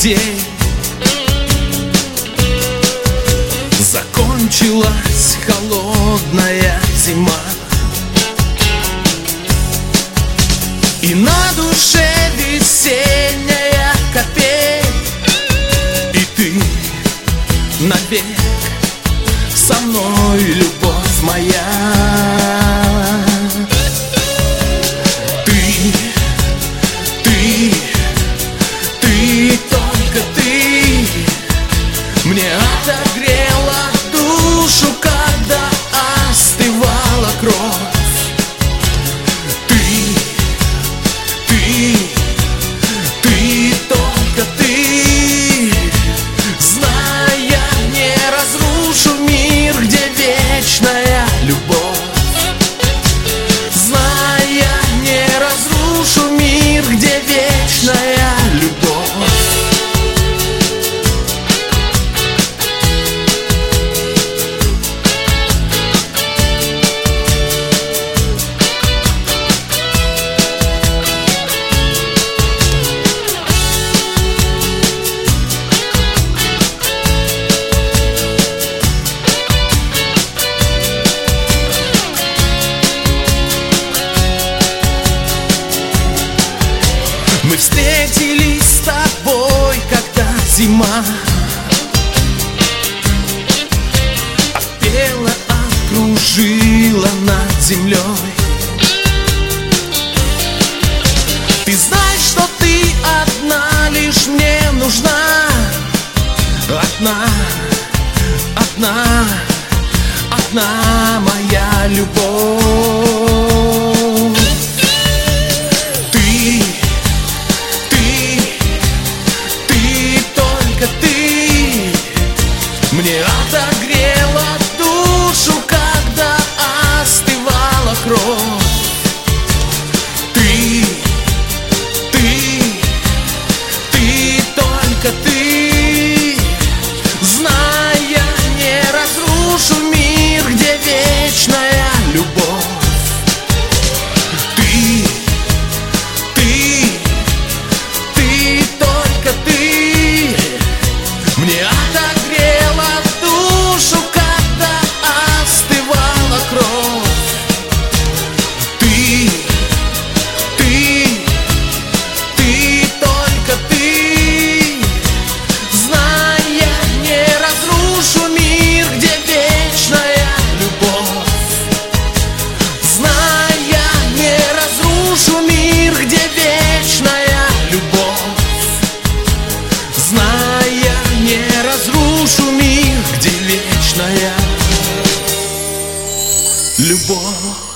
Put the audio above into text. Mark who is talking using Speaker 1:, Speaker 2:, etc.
Speaker 1: день. Закончилась холодная зима, и на душе весенняя капель, и ты навек со мной, любовь моя. Ты, только ты мне отогрела душу, когда остывала кровь. Ты, только ты, зная, не разрушу мир, где вечная любовь. Зная, не разрушу мир, где вечная любовь. Мы встретились с тобой, когда зима опела, окружила над землей. Ты знаешь, что ты одна лишь мне нужна. Одна моя любовь. Мне отогрела душу, когда остывала кровь. Ты, только ты, зная, не разрушу мир, где вечная любовь. Ты, только ты, мне отогрела душу, когда остывала кровь. Ты, только ты, зная, не разрушу мир, где вечная любовь. Зная, не разрушу мир, где вечная любовь. Зная, не разрушу мир, где вечная любовь.